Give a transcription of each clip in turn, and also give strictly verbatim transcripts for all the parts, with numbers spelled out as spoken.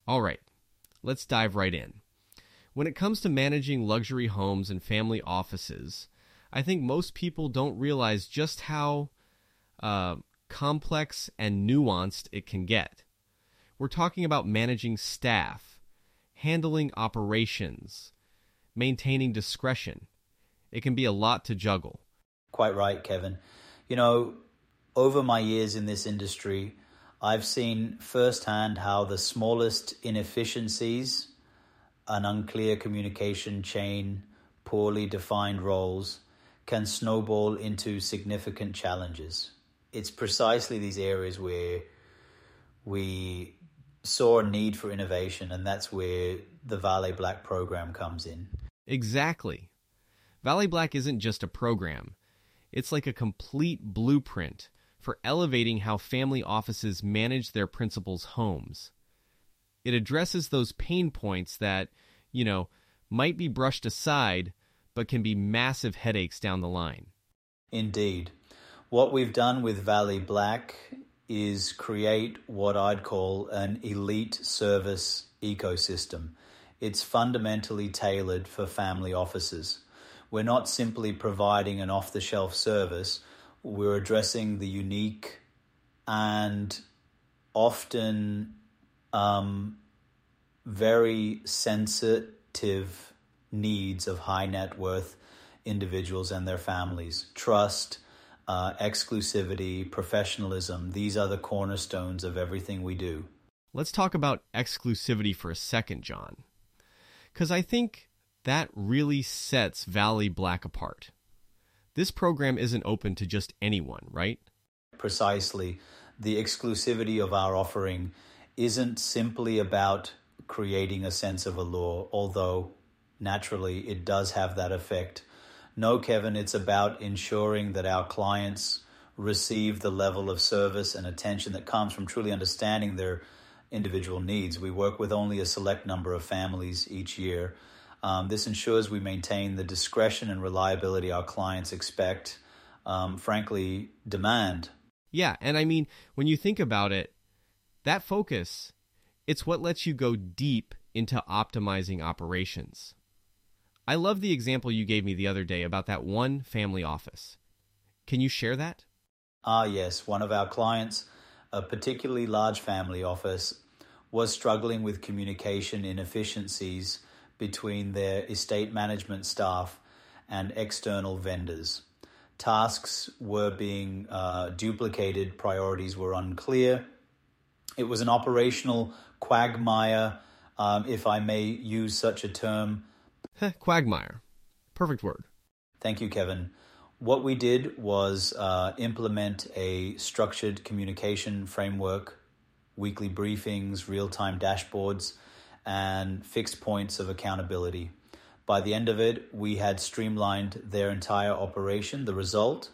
All right, let's dive right in. When it comes to managing luxury homes and family offices, I think most people don't realize just how uh, complex and nuanced it can get. We're talking about managing staff, handling operations, maintaining discretion. It can be a lot to juggle. Quite right, Kevin. You know, over my years in this industry, I've seen firsthand how the smallest inefficiencies, an unclear communication chain, poorly defined roles, can snowball into significant challenges. It's precisely these areas where we saw a need for innovation, and that's where the Vale Black program comes in. Exactly. Vale Black isn't just a program. It's like a complete blueprint for elevating how family offices manage their principals' homes. It addresses those pain points that, you know, might be brushed aside, but can be massive headaches down the line. Indeed. What we've done with Vale Black is create what I'd call an elite service ecosystem. It's fundamentally tailored for family offices. We're not simply providing an off-the-shelf service. We're addressing the unique and often um, very sensitive needs of high net worth individuals and their families. Trust, uh, exclusivity, professionalism, these are the cornerstones of everything we do. Let's talk about exclusivity for a second, John, because I think that really sets Vale Black apart. This program isn't open to just anyone, right? Precisely. The exclusivity of our offering isn't simply about creating a sense of allure, although naturally it does have that effect. No, Kevin, it's about ensuring that our clients receive the level of service and attention that comes from truly understanding their individual needs. We work with only a select number of families each year. Um, this ensures we maintain the discretion and reliability our clients expect, um, frankly, demand. Yeah, and I mean, when you think about it, that focus, it's what lets you go deep into optimizing operations. I love the example you gave me the other day about that one family office. Can you share that? Ah, yes. One of our clients, a particularly large family office, was struggling with communication inefficiencies between their estate management staff and external vendors. Tasks were being uh, duplicated, priorities were unclear. It was an operational quagmire, um, if I may use such a term. Quagmire. Perfect word. Thank you, Kevin. What we did was uh, implement a structured communication framework, weekly briefings, real-time dashboards, and fixed points of accountability. By the end of it, we had streamlined their entire operation. The result?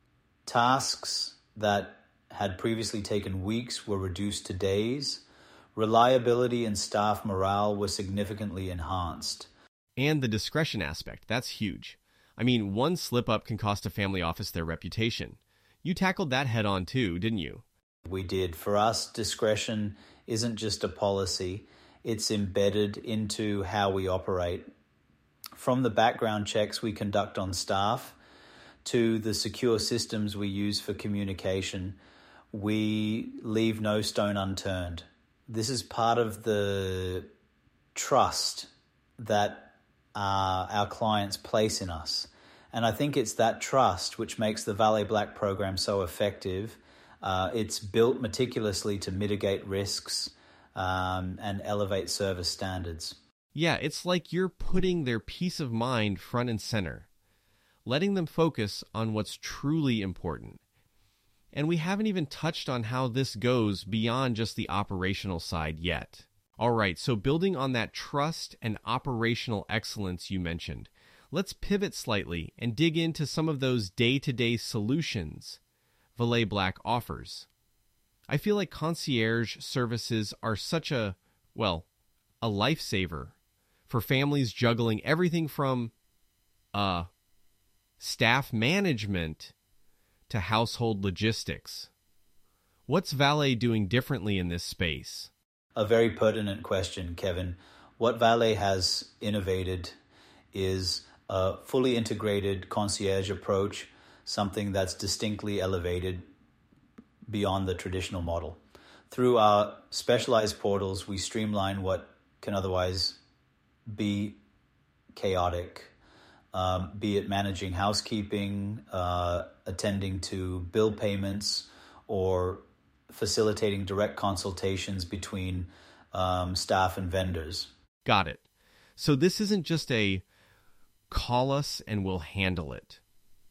Tasks that had previously taken weeks were reduced to days. Reliability and staff morale were significantly enhanced. And the discretion aspect, that's huge. I mean, one slip-up can cost a family office their reputation. You tackled that head-on too, didn't you? We did. For us, discretion isn't just a policy. It's embedded into how we operate. From the background checks we conduct on staff to the secure systems we use for communication, we leave no stone unturned. This is part of the trust that uh, our clients place in us. And I think it's that trust which makes the Vale Black program so effective. Uh, it's built meticulously to mitigate risks um, and elevate service standards. Yeah, it's like you're putting their peace of mind front and center, letting them focus on what's truly important. And we haven't even touched on how this goes beyond just the operational side yet. All right, so building on that trust and operational excellence you mentioned, let's pivot slightly and dig into some of those day-to-day solutions Vale Black offers. I feel like concierge services are such a, well, a lifesaver for families juggling everything from uh, staff management to household logistics. What's Vale doing differently in this space? A very pertinent question, Kevin. What Valet has innovated is a fully integrated concierge approach, something that's distinctly elevated beyond the traditional model. Through our specialized portals, we streamline what can otherwise be chaotic, um, be it managing housekeeping, uh, attending to bill payments, or facilitating direct consultations between um, staff and vendors. Got it. So this isn't just a call us and we'll handle it.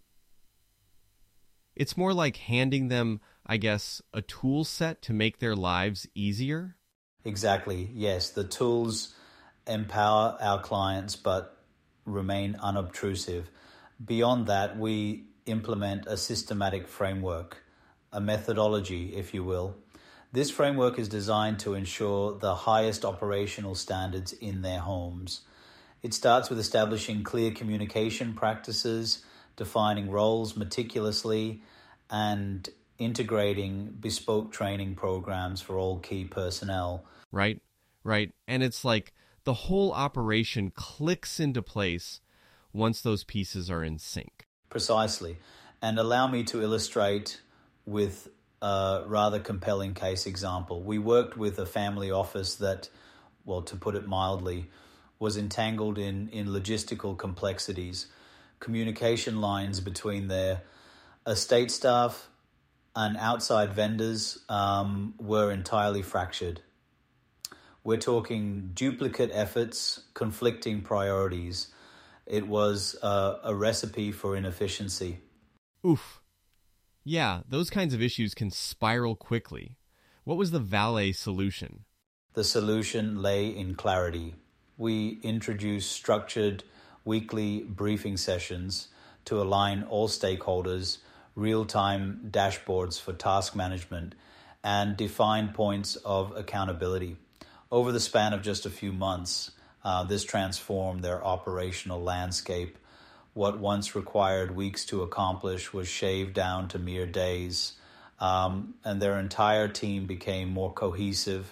It's more like handing them, I guess, a tool set to make their lives easier? Exactly, yes. The tools empower our clients but remain unobtrusive. Beyond that, we implement a systematic framework, a methodology, if you will. This framework is designed to ensure the highest operational standards in their homes. It starts with establishing clear communication practices, defining roles meticulously, and integrating bespoke training programs for all key personnel. Right, right. And it's like the whole operation clicks into place once those pieces are in sync. Precisely. And allow me to illustrate with a rather compelling case example. We worked with a family office that, well, to put it mildly, was entangled in, in logistical complexities. Communication lines between their estate staff and outside vendors um, were entirely fractured. We're talking duplicate efforts, conflicting priorities. It was uh, a recipe for inefficiency. Oof. Yeah, those kinds of issues can spiral quickly. What was the Valet solution? The solution lay in clarity. We introduced structured weekly briefing sessions to align all stakeholders, real-time dashboards for task management, and defined points of accountability. Over the span of just a few months, uh, this transformed their operational landscape. What once required weeks to accomplish was shaved down to mere days, um, and their entire team became more cohesive,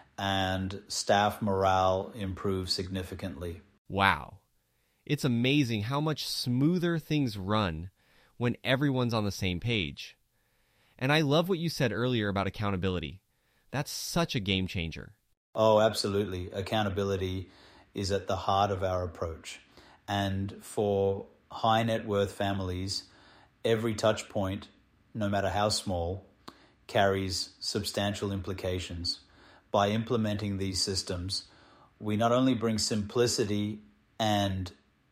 and staff morale improved significantly. Wow. It's amazing how much smoother things run when everyone's on the same page. And I love what you said earlier about accountability. That's such a game changer. Oh, absolutely. Accountability is at the heart of our approach. And for high net worth families, every touch point, no matter how small, carries substantial implications. By implementing these systems, we not only bring simplicity and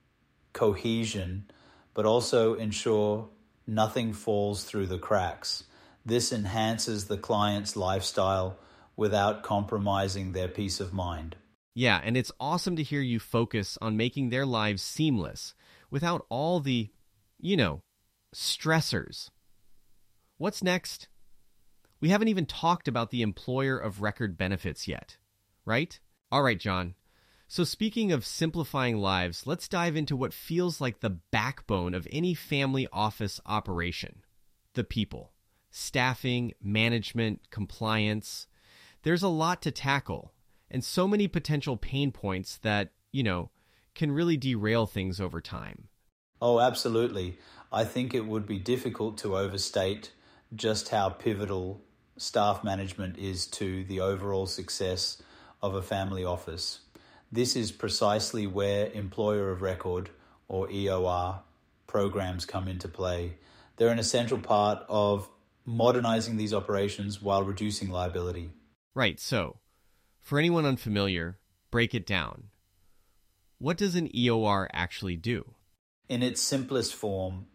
cohesion, but also ensure nothing falls through the cracks. This enhances the client's lifestyle without compromising their peace of mind. Yeah, and it's awesome to hear you focus on making their lives seamless without all the, you know, stressors. What's next? We haven't even talked about the employer of record benefits yet, right? All right, John. So speaking of simplifying lives, let's dive into what feels like the backbone of any family office operation: the people. Staffing, management, compliance. There's a lot to tackle, and so many potential pain points that, you know, can really derail things over time. Oh, absolutely. I think it would be difficult to overstate just how pivotal staff management is to the overall success of a family office. This is precisely where employer of record, or E O R, programs come into play. They're an essential part of modernizing these operations while reducing liability. Right, so, for anyone unfamiliar, break it down. What does an E O R actually do? In its simplest form,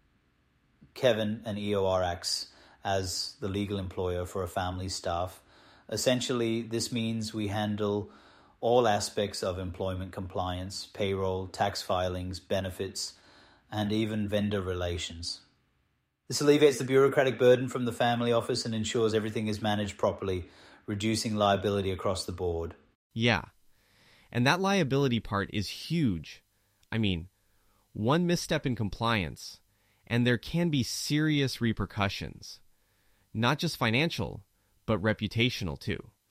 Kevin, an E O R acts as the legal employer for a family's staff. Essentially, this means we handle all aspects of employment compliance, payroll, tax filings, benefits, and even vendor relations. This alleviates the bureaucratic burden from the family office and ensures everything is managed properly, reducing liability across the board. Yeah, and that liability part is huge. I mean, one misstep in compliance, and there can be serious repercussions. Not just financial, but reputational too.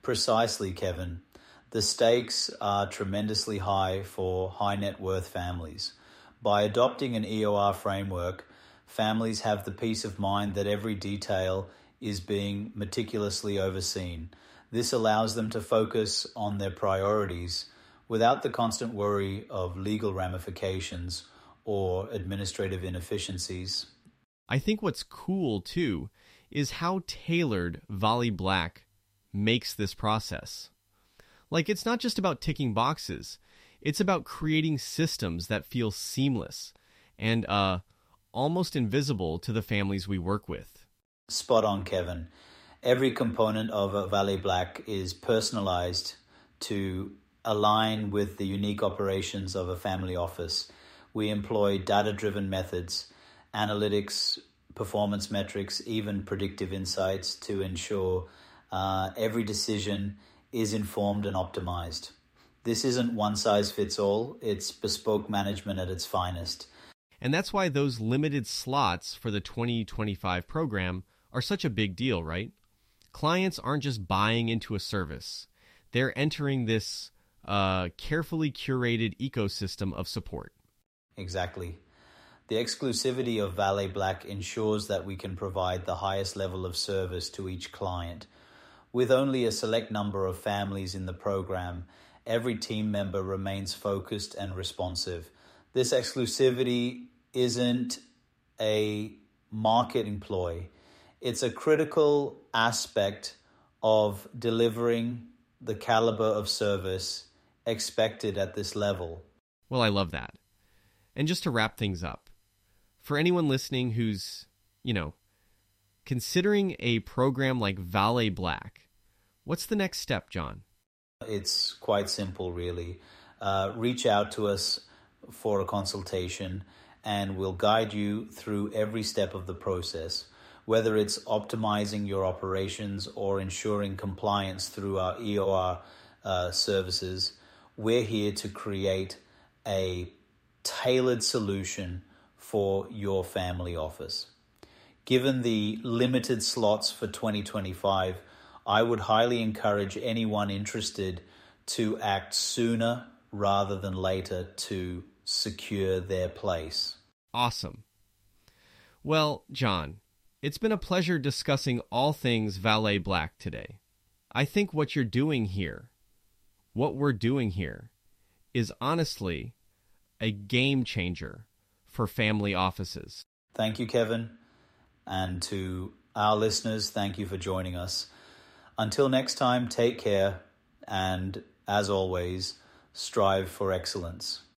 Precisely, Kevin. The stakes are tremendously high for high net worth families. By adopting an E O R framework, families have the peace of mind that every detail is being meticulously overseen. This allows them to focus on their priorities without the constant worry of legal ramifications or administrative inefficiencies. I think what's cool, too, is how tailored Valley Black makes this process. Like, it's not just about ticking boxes. It's about creating systems that feel seamless and uh, almost invisible to the families we work with. Spot on, Kevin. Every component of a Valley Black is personalized to align with the unique operations of a family office. We employ data-driven methods, analytics, performance metrics, even predictive insights to ensure uh, every decision is informed and optimized. This isn't one-size-fits-all. It's bespoke management at its finest. And that's why those limited slots for the twenty twenty-five program are such a big deal, right? Clients aren't just buying into a service. They're entering this uh, carefully curated ecosystem of support. Exactly. The exclusivity of Valley Black ensures that we can provide the highest level of service to each client. With only a select number of families in the program, every team member remains focused and responsive. This exclusivity isn't a marketing ploy. It's a critical aspect of delivering the caliber of service expected at this level. Well, I love that. And just to wrap things up, for anyone listening who's, you know, considering a program like Valley Black, what's the next step, John? It's quite simple, really. Uh, reach out to us for a consultation, and we'll guide you through every step of the process. Whether it's optimizing your operations or ensuring compliance through our E O R uh, services, we're here to create a tailored solution for your family office. Given the limited slots for twenty twenty-five, I would highly encourage anyone interested to act sooner rather than later to secure their place. Awesome. Well, John, it's been a pleasure discussing all things Valley Black today. I think what you're doing here, what we're doing here, is honestly a game changer for family offices. Thank you, Kevin. And to our listeners, thank you for joining us. Until next time, take care, and as always, strive for excellence.